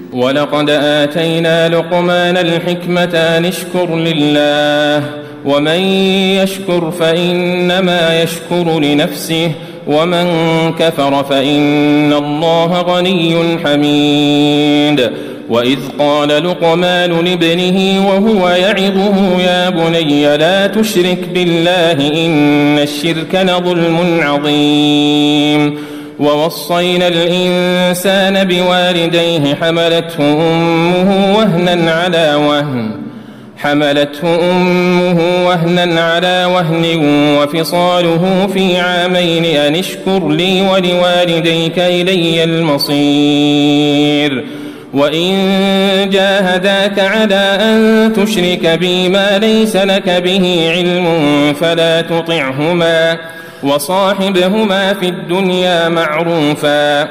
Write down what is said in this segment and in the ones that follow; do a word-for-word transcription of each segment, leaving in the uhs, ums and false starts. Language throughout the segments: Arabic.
ولقد آتينا لقمان الحكمة أن اشكر لله ومن يشكر فإنما يشكر لنفسه ومن كفر فإن الله غني حميد. وإذ قال لقمان لابنه وهو يعظه يا بني لا تشرك بالله إن الشرك لظلم عظيم. ووصينا الإنسان بوالديه حملته أمه وهنا على وهن حملته أمه وهنا على وهن وفصاله في عامين أن اشكر لي ولوالديك إلي المصير. وإن جاهداك على أن تشرك بي ما ليس لك به علم فلا تطعهما وصاحبهما في الدنيا معروفا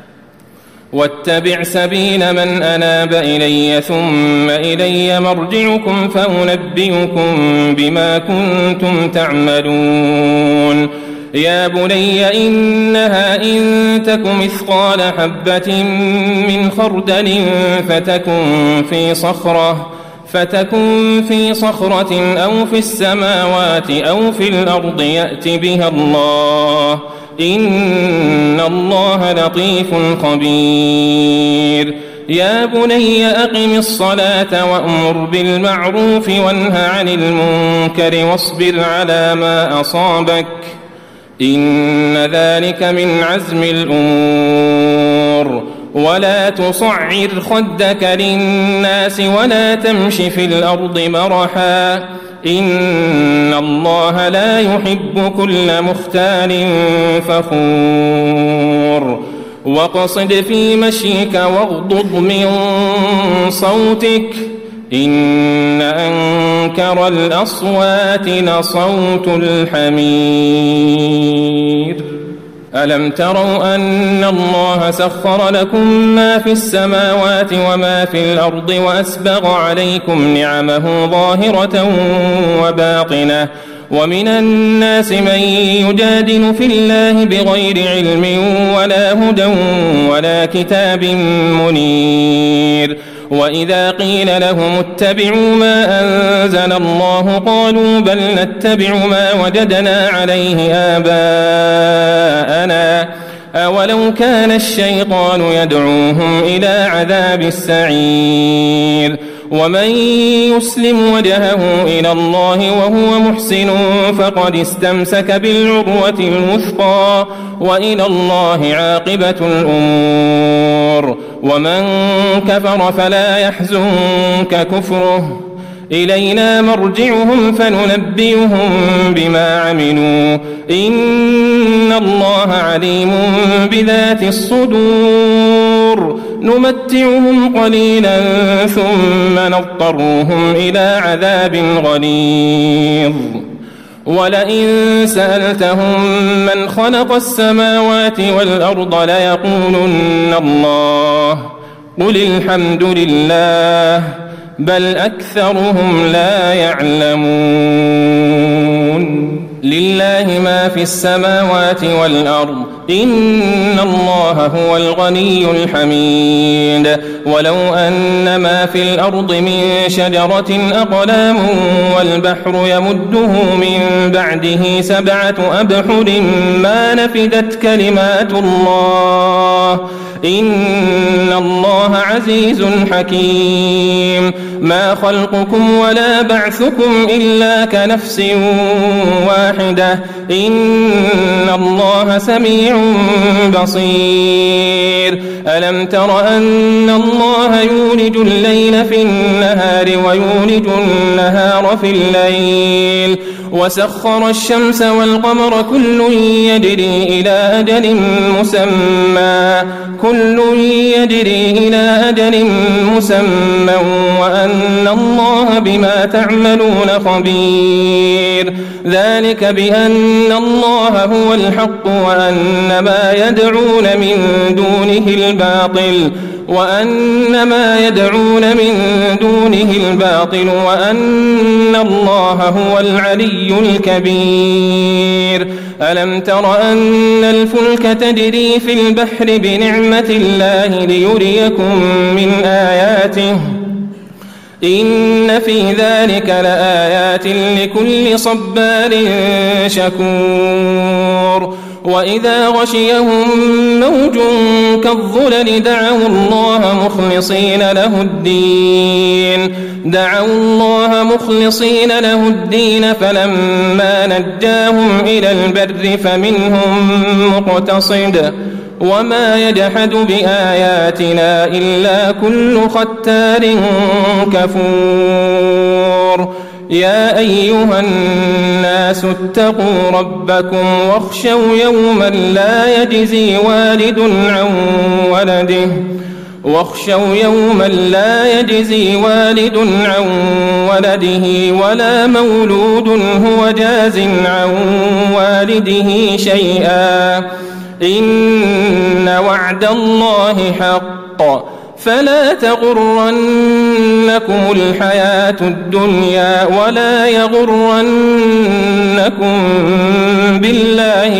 واتبع سبيل من أناب إلي ثم إلي مرجعكم فأنبئكم بما كنتم تعملون. يا بني إنها إن تك مثقال حبة من خردل فتكن في صخرة فتكن في صخرة أو في السماوات أو في الأرض يأت بها الله إن الله لطيف خبير. يا بني أقم الصلاة وأمر بالمعروف وانه عن المنكر واصبر على ما أصابك إن ذلك من عزم الأمور. ولا تصعر خدك للناس ولا تمش في الأرض مرحا إن الله لا يحب كل مختال فخور. واقصد في مشيك واغضض من صوتك إن أنكر الأصوات لصوت الحمير. ألم تروا أن الله سخر لكم ما في السماوات وما في الأرض وأسبغ عليكم نعمه ظاهرة وباطنة ومن الناس من يجادل في الله بغير علم ولا هدى ولا كتاب منير. وإذا قيل لهم اتبعوا ما أنزل الله قالوا بل نتبع ما وجدنا عليه آباءنا أولو كان الشيطان يدعوهم إلى عذاب السعير. ومن يسلم وجهه إلى الله وهو محسن فقد استمسك بالعروة الوثقى وإلى الله عاقبة الأمور. ومن كفر فلا يحزنك كفره إلينا مرجعهم فننبئهم بما عملوا إن الله عليم بذات الصدور. نمتعهم قليلا ثم نضطرهم إلى عذاب غليظ. ولئن سألتهم من خلق السماوات والأرض ليقولن الله قل الحمد لله بل أكثرهم لا يعلمون. لله ما في السماوات والأرض إن الله هو الغني الحميد. ولو أن ما في الأرض من شجرة أقلام والبحر يمده من بعده سبعة أبحر ما نفدت كلمات الله إن الله عزيز حكيم. ما خلقكم ولا بعثكم إلا كنفس واحدة إن الله سميع بصير. ألم تر أن الله يولج الليل في النهار ويولج النهار في الليل وسخر الشمس والقمر كل يجري إلى أجل مسمى كل يجري إلى أجل مسمى وأن الله بما تعملون خبير. ذلك بأن الله هو الحق وأن ما يدعون من دونه الباطل وأن ما يدعون من دونه الباطل وأن الله هو العلي الكبير. ألم تر أن الفلك تجري في البحر بنعمة الله ليريكم من آياته إن في ذلك لآيات لكل صبار شكور وإذا غشيهم موج كالظلل دعوا الله مخلصين له الدين دعوا الله مخلصين له الدين فلما نجاهم إلى البر فمنهم مقتصد وما يجحد بآياتنا إلا كل ختار كفور يا أيها الناس اتقوا ربكم واخشوا يوما لا يجزي والد عن ولده واخشوا يوما لا يجزي والد عن ولده ولا مولود هو جاز عن والده شيئا إن وعد الله حق فلا تغرنكم الحياة الدنيا ولا يغرنكم بالله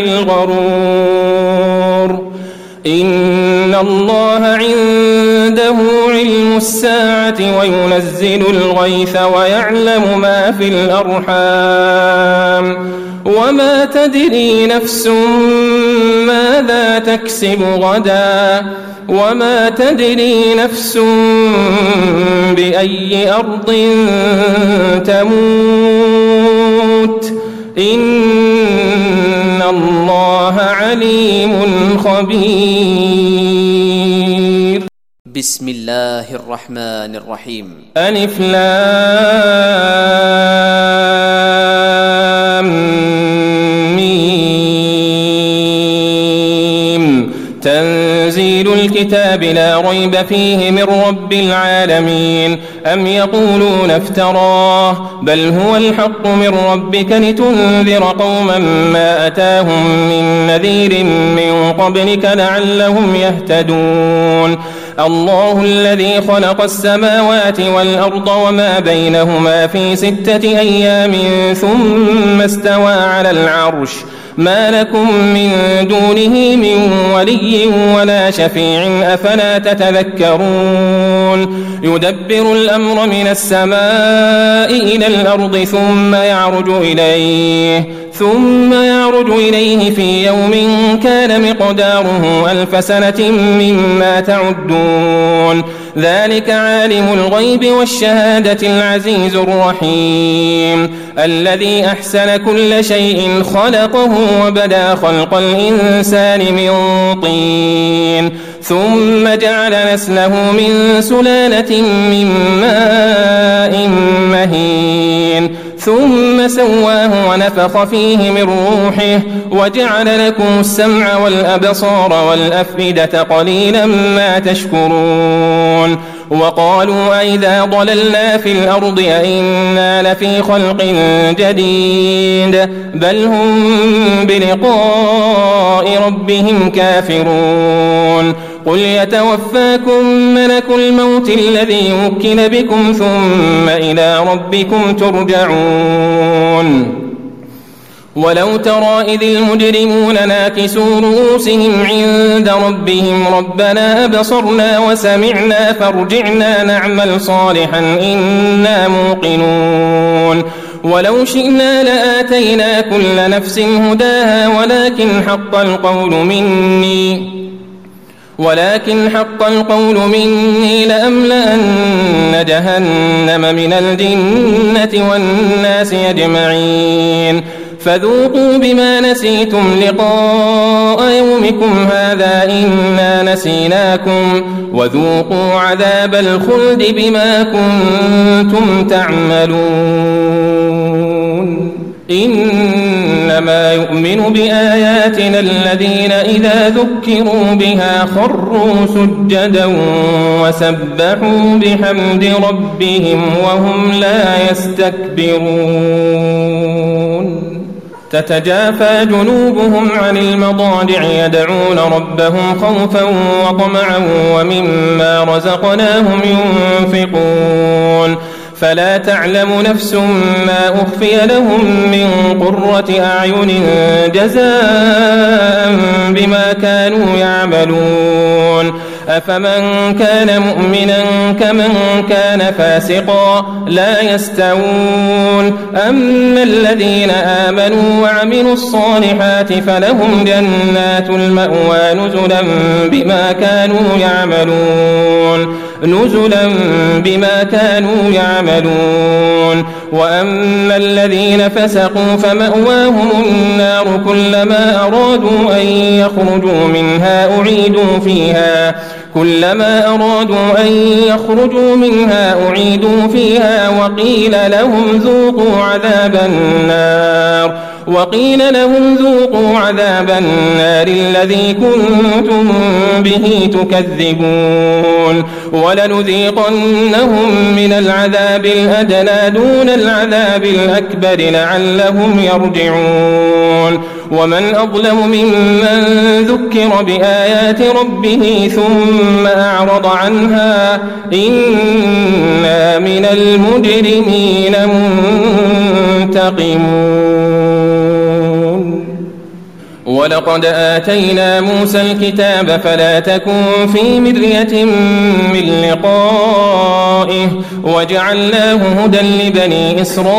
الغرور إن الله عنده علم الساعة وينزل الغيث ويعلم ما في الأرحام وما تدري نفس ماذا تكسب غدا وما تدري نفس بأي أرض تموت إن الله عليم خبير. بسم الله الرحمن الرحيم. ألف لام ميم تنزيل الكتاب لا ريب فيه من رب العالمين أم يقولون افتراه بل هو الحق من ربك لتنذر قوما ما أتاهم من نذير من قبلك لعلهم يهتدون الله الذي خلق السماوات والأرض وما بينهما في ستة أيام ثم استوى على العرش ما لكم من دونه من ولي ولا شفيع أفلا تتذكرون يدبر الأمر من السماء إلى الأرض ثم يعرج إليه ثم يعرج إليه في يوم كان مقداره ألف سنة مما تعدون ذلك عالم الغيب والشهادة العزيز الرحيم الذي أحسن كل شيء خلقه وبدأ خلق الإنسان من طين ثم جعل نسله من سلالة من ماء مهين ثم سواه ونفخ فيه من روحه وجعل لكم السمع والأبصار والأفئدة قليلا ما تشكرون وقالوا أئذا ضللنا في الأرض أئنا لفي خلق جديد بل هم بلقاء ربهم كافرون قل يتوفاكم ملك الموت الذي وكل بكم ثم إلى ربكم ترجعون ولو ترى إذ المجرمون ناكسوا رؤوسهم عند ربهم ربنا أبصرنا وسمعنا فارجعنا نعمل صالحا إنا موقنون ولو شئنا لآتينا كل نفس هداها ولكن حق القول مني ولكن حق القول مني لأملأن جهنم من الجنة والناس أجمعين فذوقوا بما نسيتم لقاء يومكم هذا إنا نسيناكم وذوقوا عذاب الخلد بما كنتم تعملون إنما يؤمن بآياتنا الذين إذا ذكروا بها خروا سجدا وسبحوا بحمد ربهم وهم لا يستكبرون تتجافى جنوبهم عن المضاجع يدعون ربهم خوفا وطمعا ومما رزقناهم ينفقون فلا تعلم نفس ما أخفي لهم من قرة أعين جزاء بما كانوا يعملون أفمن كان مؤمنا كمن كان فاسقا لا يستوون أما الذين آمنوا وعملوا الصالحات فلهم جنات المأوى نزلا بما كانوا يعملون نزلا بما كانوا يعملون وأما الذين فسقوا فمأواهم النار كلما أرادوا أن يخرجوا منها أعيدوا فيها كلما أرادوا أن يخرجوا منها أعيدوا فيها وقيل لهم ذوقوا عذاب النار وقيل لهم ذوقوا عذاب النار الذي كنتم به تكذبون ولنذيقنهم من العذاب الأدنى دون العذاب الأكبر لعلهم يرجعون ومن أظلم ممن ذكر بآيات ربه ثم أعرض عنها إنا من المجرمين منتقمون ولقد آتينا موسى الكتاب فلا تكن في مرية من لقائه وجعلناه هدى لبني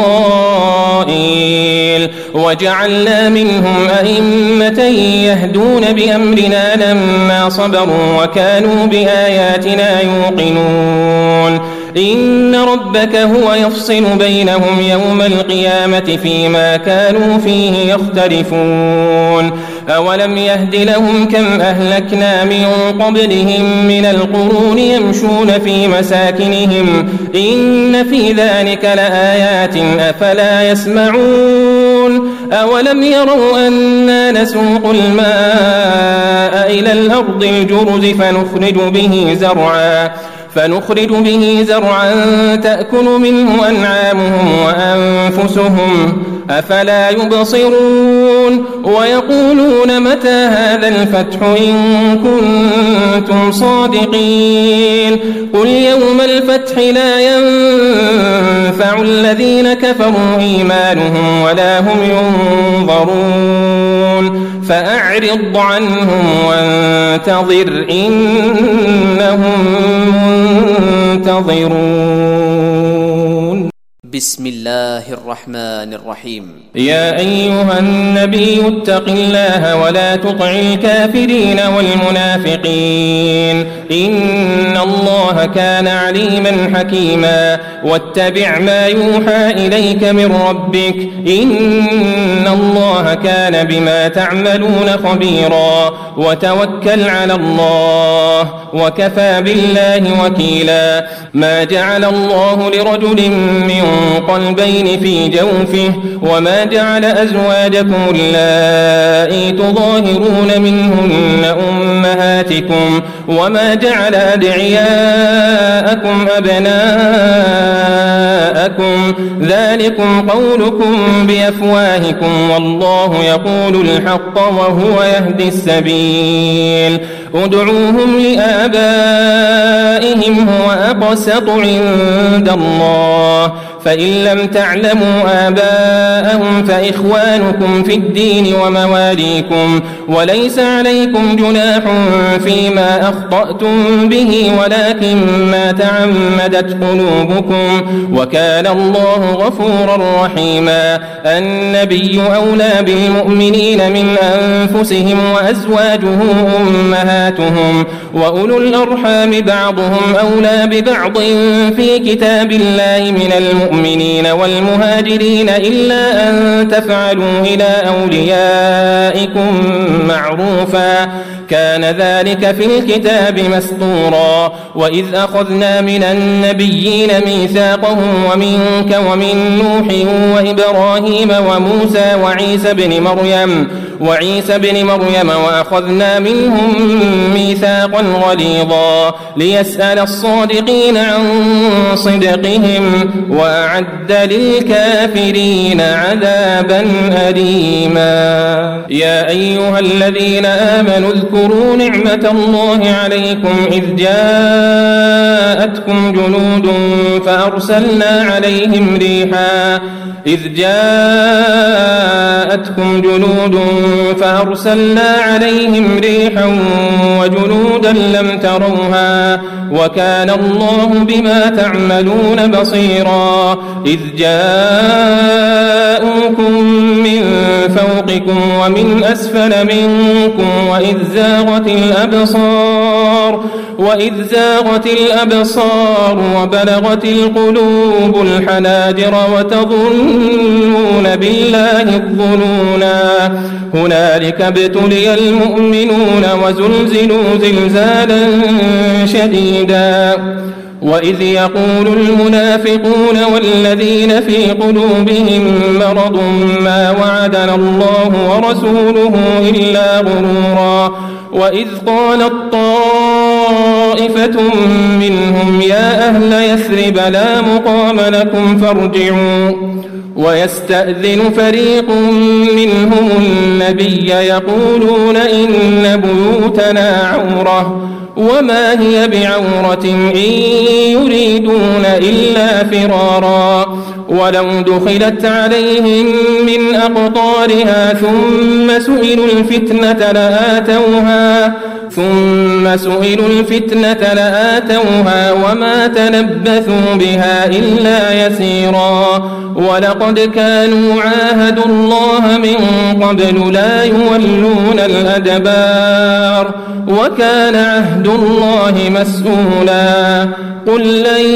إسرائيل وجعلنا منهم أئمة يهدون بأمرنا لما صبروا وكانوا بآياتنا يوقنون إن ربك هو يفصل بينهم يوم القيامة فيما كانوا فيه يختلفون أولم يهد لهم كم أهلكنا من قبلهم من القرون يمشون في مساكنهم إن في ذلك لآيات أفلا يسمعون أولم يروا أنا نسوق الماء إلى الأرض الجرز فنخرج به زرعا فنخرج به زرعا تأكل منه أنعامهم وأنفسهم أفلا يبصرون ويقولون متى هذا الفتح إن كنتم صادقين قل يوم الفتح لا ينفع الذين كفروا إيمانهم ولا هم ينظرون فأعرض عنهم وانتظر إنهم منتظرون بسم الله الرحمن الرحيم يا أيها النبي اتق الله ولا تطع الكافرين والمنافقين إن الله كان عليما حكيما واتبع ما يوحى إليك من ربك إن الله كان بما تعملون خبيرا وتوكل على الله وكفى بالله وكيلا ما جعل الله لرجل من قلبين في جوفه وما جعل أزواجكم اللائي تظاهرون منهن أمهاتكم وما جعل أدعياءكم أبناءكم ذلكم قولكم بأفواهكم والله يقول الحق وهو يهدي السبيل ادعوهم لآبائهم هو أقسط عند الله فإن لم تعلموا آباءهم فإخوانكم في الدين ومواليكم وليس عليكم جناح فيما أخطأتم به ولكن ما تعمدت قلوبكم وكان الله غفورا رحيما النبي أولى بالمؤمنين من أنفسهم وأزواجه أمهاتهم وأولو الأرحام بعضهم أولى ببعض في كتاب الله من المؤمنين المؤمنين والمهاجرين إلا أن تفعلوا إلى أوليائكم معروفا كان ذلك في الكتاب مسطورا وإذ أخذنا من النبيين ميثاقهم ومنك ومن نوح وإبراهيم وموسى وعيسى بن مريم وعيسى بن مريم وأخذنا منهم ميثاقا غليظا ليسأل الصادقين عن صدقهم وأعد للكافرين عذابا أليما يا أيها الذين آمنوا اذكروا نعمة الله عليكم إذ جاء جاءتكم جنود فأرسلنا عليهم ريحا إذ جاءتكم جنود فأرسلنا عليهم ريحا وجنودا لم تروها وكان الله بما تعملون بصيرا إذ جاءوكم من فوقكم ومن أسفل منكم وإذ زاغت الأبصار وإذ زاغت الأبصار وبلغت القلوب الحناجر وتظنون بالله الظنونا هنالك ابتلي المؤمنون وزلزلوا زلزالا شديدا وإذ يقول المنافقون والذين في قلوبهم مرض ما وعدنا الله ورسوله إلا غرورا وإذ قالت طائفة منهم يا أهل يثرب لا مقام لكم فارجعوا ويستأذن فريق منهم النبي يقولون إن بيوتنا عورة وما هي بعورة إن يريدون إلا فرارا ولو دخلت عليهم من أقطارها ثم سئلوا الفتنة لآتوها ثم سئلوا الفتنة لآتوها وما تلبثوا بها إلا يسيرا ولقد كانوا عاهدوا الله من قبل لا يولون الأدبار وكان عهد الله مسؤولا قل لن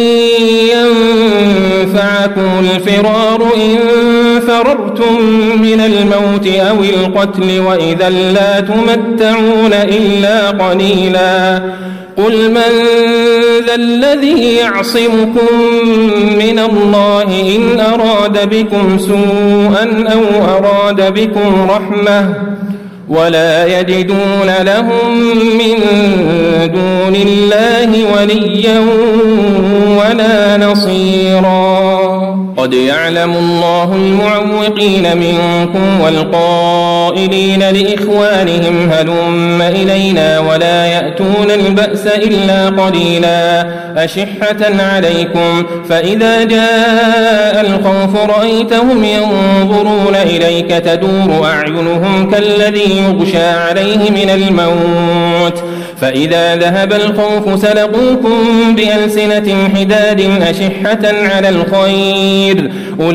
ينفعكم الفرار إن فررتم من الموت أو القتل وإذا لا تمتعون إلا قليلا قل من ذا الذي يعصمكم من الله إن أراد بكم سوءا أو أراد بكم رحمة ولا يجدون لهم من دون الله وليا ولا نصيرا قد يعلم الله المعوقين منكم والقائلين لإخوانهم هلم إلينا ولا يأتون البأس إلا قليلا أشحة عليكم فإذا جاء الخوف رأيتهم ينظرون إليك تدور أعينهم كالذي يغشى عليه من الموت فإذا ذهب الخوف سلقوكم بألسنة حداد أشحة على الخير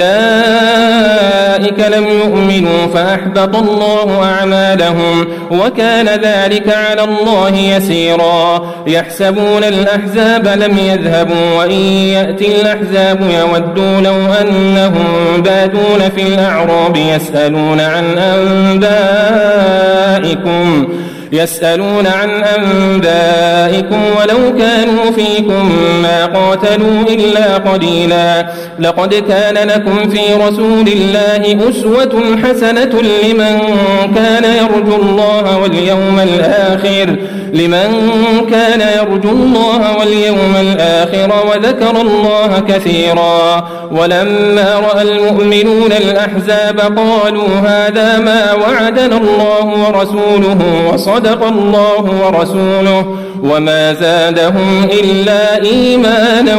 أولئك لم يؤمنوا فأحبط الله أعمالهم وكان ذلك على الله يسيرا يحسبون الأحزاب لم يذهبوا وإن يأتي الأحزاب يودوا لو أنهم بادون في الأعراب يسألون عن أنبائكم يسألون عن أنبائكم ولو كانوا فيكم ما قاتلوا إلا قليلا لقد كان لكم في رسول الله أسوة حسنة لمن كان يرجو الله واليوم الآخر لمن كان يرجو الله واليوم الآخر وذكر الله كثيرا ولما رأى المؤمنون الأحزاب قالوا هذا ما وعدنا الله ورسوله وصدق الله ورسوله وما زادهم إلا إيمانا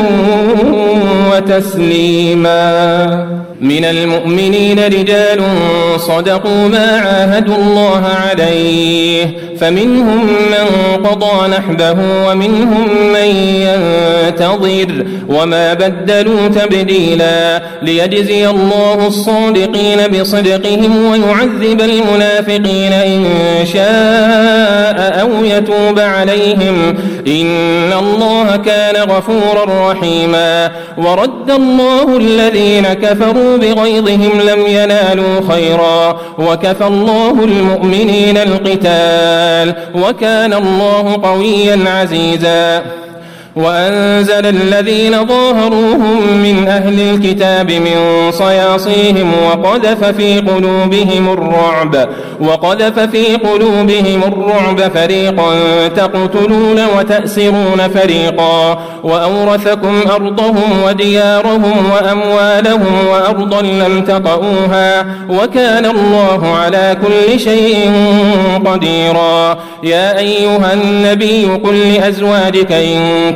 وتسليما من المؤمنين رجال صدقوا ما عاهدوا الله عليه فمنهم من قضى نحبه ومنهم من ينتظر وما بدلوا تبديلا ليجزي الله الصادقين بصدقهم ويعذب المنافقين إن شاء أو يتوب عليهم إن الله كان غفورا رحيما ورد الله الذين كفروا بغيظهم لم ينالوا خيرا وكفى الله المؤمنين القتال وكان الله قويا عزيزا وأنزل الذين ظاهروهم من أهل الكتاب من صياصيهم وقذف في قلوبهم الرعب وقذف في قلوبهم الرعب فريقا تقتلون وتأسرون فريقا وأورثكم أرضهم وديارهم وأموالهم وأرضا لم تطئوها وكان الله على كل شيء قديرا يا أيها النبي قل لأزواجك إن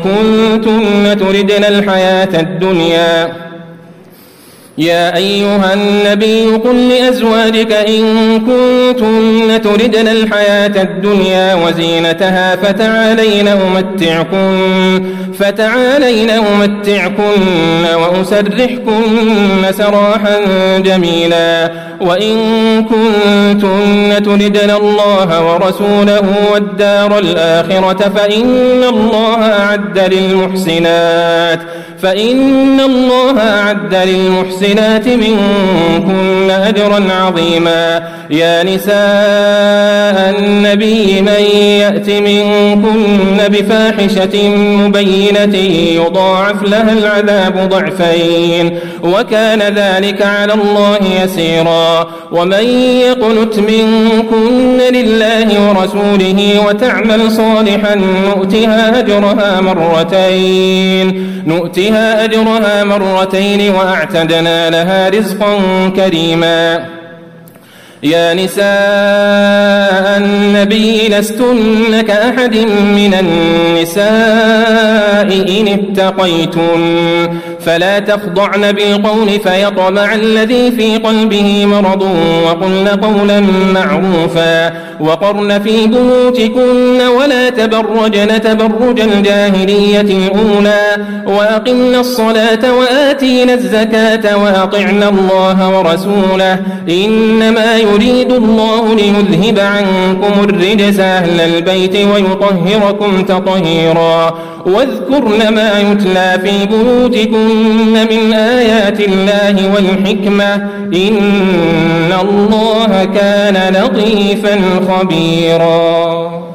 كنتن تردن الحياة الدنيا يا أيها النبي قل لأزواجك إن كنتن تردن الحياة الدنيا وزينتها فتعالين أمتعكن فتعالين أمتعكن وأسرحكن سراحا جميلا وإن كنتن تردن الله ورسوله والدار الآخرة فإن الله أعد للمحسنات فإن الله أعد للمحسنات منكن أجرا عظيما يا نساء النبي من يأت منكن بفاحشة مبينة يضاعف لها العذاب ضعفين وكان ذلك على الله يسيرا ومن يقنت منكن لله ورسوله وتعمل صالحا نؤتها أجرها مرتين نؤتها أجرها مرتين وأعتدنا لها رزقا كريما يا نساء النبي لستن كأحد من النساء إن اتقيتن فلا تخضعن بالقول فيطمع الذي في قلبه مرض وقلن قولا معروفا وقرن في بيوتكن ولا تبرجن تبرج الجاهلية الأولى وأقمن الصلاة وآتينا الزكاة وأطعنا الله ورسوله إنما يريد الله ليذهب عنكم الرجس أهل البيت ويطهركم تطهيرا واذكرن ما يتلى في بيوتكن من آيات الله والحكمة إن الله كان لطيفا خبيرا.